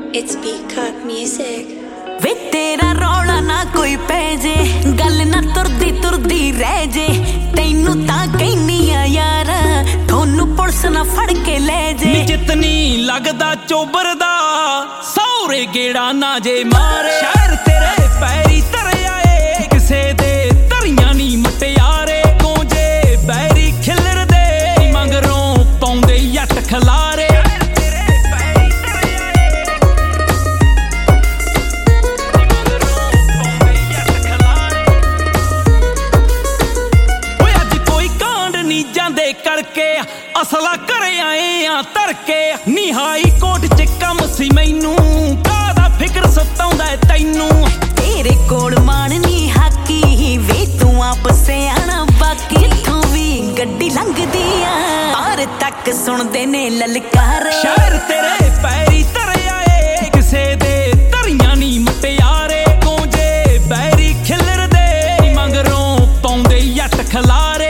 It's Peacock Music. वे तेरा रौला ना कोई पै जे, गल ना तुरदी तुरदी रह जे। तैनू तां कहनी आ यारा, थोनू पुलिस ना फड़ के ले जे। नी जितनी लगदा चोबर दा, सौरे गेड़ा ना जे मारे। शहर तेरे पैरी तरे आए, किसे दे तरियां नी मटियारे। कोंजे बैरी खिलर दे, मंगरों पौंदे यट खलारे। करके असला करे आए आ तरके। नी हाई कोर्ट च कम सी मैनू, कादा फिक्र सताउंदा तैनू। तेरे कोल माननी हाकी, वे तू आप सियाना बाकी। इत्थों भी गड्डी लंघदी आ, पार तक सुनदे ने ललकार। शहर तेरे पैरी तरे आए, किसे दे तरियां नी मटियारे। कोंजे बैरी खिलर दे, मंगरों पौंदे यट खलारे।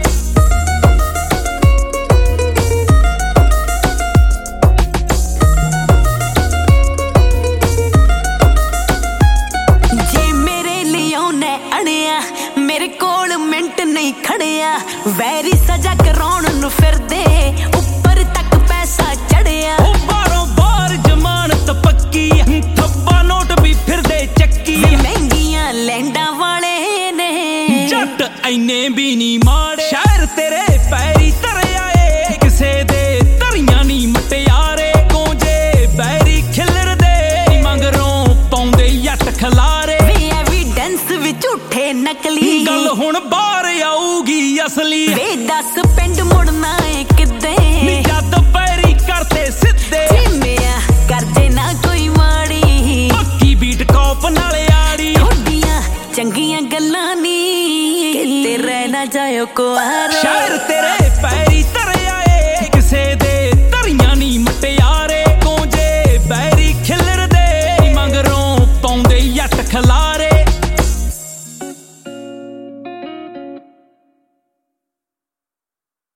मेरे कोल मिंट नहीं खड़िया, वैरी सजा कराउण नूं फिरदे, उपर तक पैसा चढ़िया। बारों बार जमानत पक्की, थब्बा नोट भी फिरदे चक्की। महंगियां लैंडा वाले ने, जट इन्ने भी नी माड़े। शहर तेरे पैरी तरे आए, किसे दे तरियां नी मटियारे। कोंजे बैरी खिलर दे, मंगरों पौंदे यट खलारे। झूठे नकली गल हुण बाहर आऊगी असली। वे दस पिंड मुड़ना है किदे, जद पैरी करते सिद्धे। जिम्मिया करजे ना कोई माड़ी, पक्की बीट कॉप नाले आड़ी। थोड़ियां चंगियां गल्लां नी, किते रह ना जायो कुआरे। शहर तेरे